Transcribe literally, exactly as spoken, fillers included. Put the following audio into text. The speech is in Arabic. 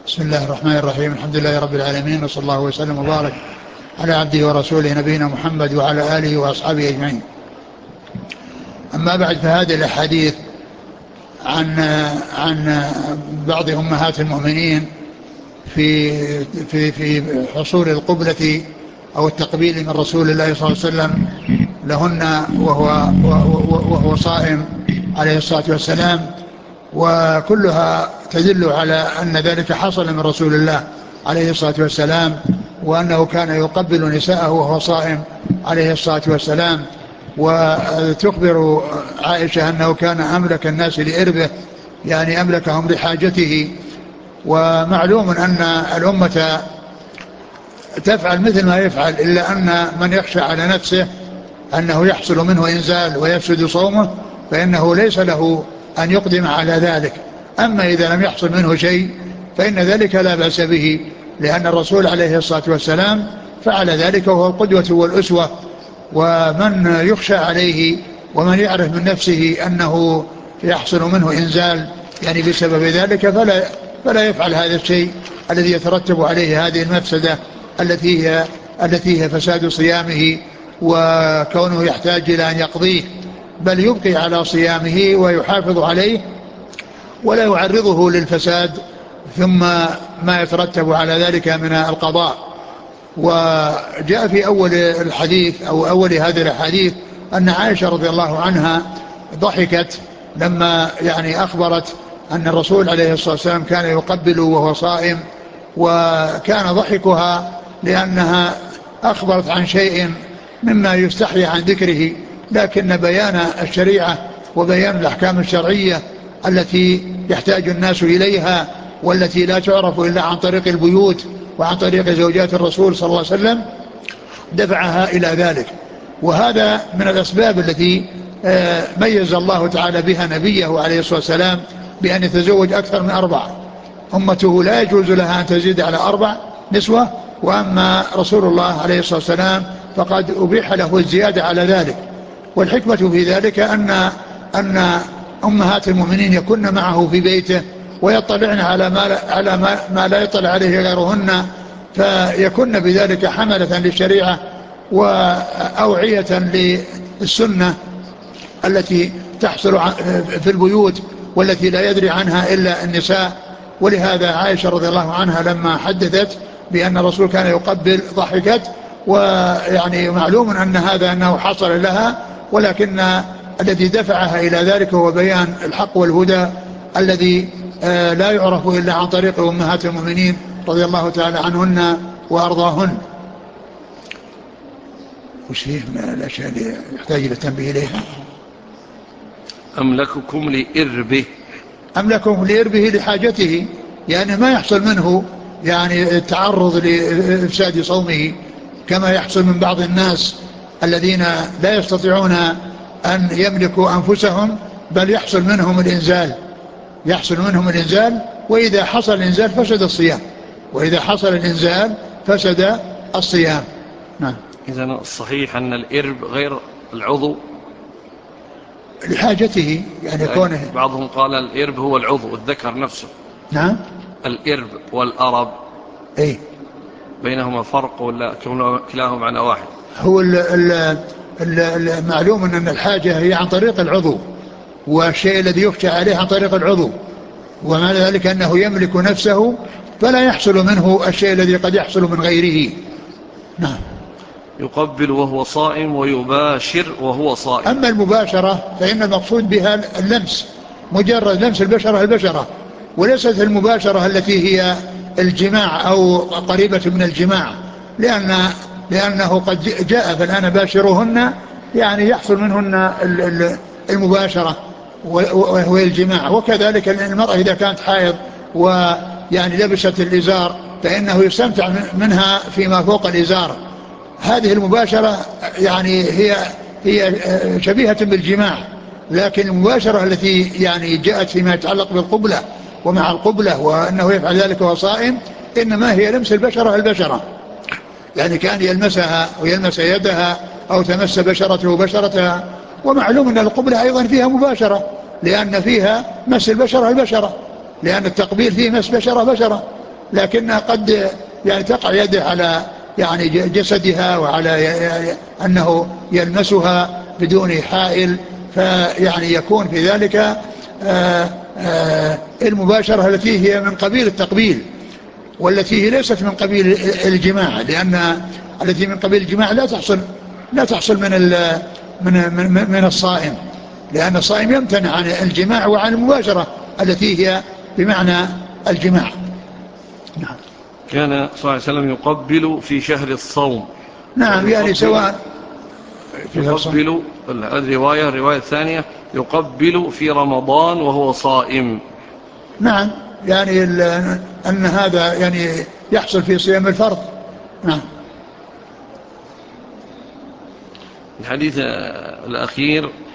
بسم الله الرحمن الرحيم. الحمد لله رب العالمين، وصلى الله وسلم وبارك على عبده ورسوله نبينا محمد وعلى آله وأصحابه أجمعين. أما بعد، فهذه الأحاديث عن عن بعض أمهات المؤمنين في في في حصول القبلة أو التقبيل من رسول الله صلى الله عليه وسلم لهن وهو وهو صائم عليه الصلاة والسلام، وكلها تدل على أن ذلك حصل من رسول الله عليه الصلاة والسلام، وأنه كان يقبل نساءه وهو صائم عليه الصلاة والسلام. وتخبر عائشة أنه كان أملك الناس لإربه، يعني أملكهم لحاجته. ومعلوم أن الأمة تفعل مثل ما يفعل، إلا أن من يخشى على نفسه أنه يحصل منه إنزال ويفسد صومه فإنه ليس له أن يقدم على ذلك. أما إذا لم يحصل منه شيء فإن ذلك لا بأس به، لأن الرسول عليه الصلاة والسلام فعل ذلك وهو القدوة والأسوة. ومن يخشى عليه ومن يعرف من نفسه أنه يحصل منه إنزال يعني بسبب ذلك فلا, فلا يفعل هذا الشيء الذي يترتب عليه هذه المفسدة التي هي, التي هي فساد صيامه وكونه يحتاج إلى أن يقضيه، بل يبقي على صيامه ويحافظ عليه ولا يعرضه للفساد ثم ما يترتب على ذلك من القضاء. وجاء في أول الحديث أو أول هذه الحديث أن عائشة رضي الله عنها ضحكت لما يعني أخبرت أن الرسول عليه الصلاة والسلام كان يقبل وهو صائم، وكان ضحكها لأنها أخبرت عن شيء مما يستحي عن ذكره، لكن بيان الشريعة وبيان الأحكام الشرعية التي يحتاج الناس إليها والتي لا تعرف إلا عن طريق البيوت وعن طريق زوجات الرسول صلى الله عليه وسلم دفعها إلى ذلك. وهذا من الأسباب التي ميز الله تعالى بها نبيه عليه الصلاة والسلام بأن يتزوج أكثر من أربع. أمته لا يجوز لها أن تزيد على أربع نسوة، وأما رسول الله عليه الصلاة والسلام فقد أبيح له الزيادة على ذلك. والحكمة في ذلك أن أن أمهات المؤمنين يكن معه في بيته ويطلعن على ما, على ما, ما لا يطلع عليه غيرهن، فيكن بذلك حملة للشريعة وأوعية للسنة التي تحصل في البيوت والتي لا يدري عنها إلا النساء. ولهذا عائشة رضي الله عنها لما حدثت بأن الرسول كان يقبل ضحكت، ويعني معلوم أن هذا أنه حصل لها، ولكن الذي دفعها إلى ذلك هو بيان الحق والهدى الذي لا يعرف إلا عن طريق أمهات المؤمنين رضي الله تعالى عنهن وأرضاهن. وش فيه من الأشياء اللي يحتاج إلى التنبيه إليها؟ أملككم لإربه، أملككم لإربه لحاجته، يعني ما يحصل منه يعني التعرض لإفساد صومه كما يحصل من بعض الناس الذين لا يستطيعون أن يملكوا أنفسهم، بل يحصل منهم الإنزال يحصل منهم الإنزال وإذا حصل الإنزال فسد الصيام وإذا حصل الإنزال فسد الصيام. نعم. إذن الصحيح أن الإرب غير العضو لحاجته، يعني كونه بعضهم قال الإرب هو العضو الذكر نفسه. نعم. الإرب والأرب أي بينهما فرق ولا كلاهما معنى واحد؟ هو المعلوم أن الحاجة هي عن طريق العضو، والشيء الذي يخشى عليه عن طريق العضو، ومعنى ذلك أنه يملك نفسه فلا يحصل منه الشيء الذي قد يحصل من غيره. نعم. يقبل وهو صائم ويباشر وهو صائم. أما المباشرة فإن المقصود بها اللمس، مجرد لمس البشرة البشرة، وليست المباشرة التي هي الجماع أو قريبة من الجماع، لأن لأنه قد جاء فالآن باشروهن يعني يحصل منهن المباشرة وهو الجماع. وكذلك المرأة إذا كانت حائض ويعني لبست الإزار فإنه يستمتع منها فيما فوق الإزار. هذه المباشرة يعني هي هي شبيهة بالجماع، لكن المباشرة التي يعني جاءت فيما يتعلق بالقبلة ومع القبلة وأنه يفعل ذلك وهو صائم إنما هي لمس البشرة البشرة، يعني كان يلمسها ويلمس يدها أو تمس بشرته بشرتها. ومعلوم أن القبلة أيضا فيها مباشرة لأن فيها مس البشرة البشرة، لأن التقبيل فيه مس بشرة بشرة، لكن قد يعني تقع يده على يعني جسدها وعلى أنه يلمسها بدون حائل، فيعني يكون في ذلك آآ آآ المباشرة التي هي من قبيل التقبيل، والتي هي ليست من قبيل الجماع، لأن التي من قبيل الجماع لا تحصل لا تحصل من من من, من الصائم، لأن الصائم يمتنع عن الجماع وعن المباشرة التي هي بمعنى الجماع. نعم. كان صلى الله عليه وسلم يقبل في شهر الصوم. نعم يعني سواء في يقبل الرواية الرواية الثانية يقبل في رمضان وهو صائم. نعم يعني أن هذا يعني يحصل في صيام الفرض. نعم. الحديث الأخير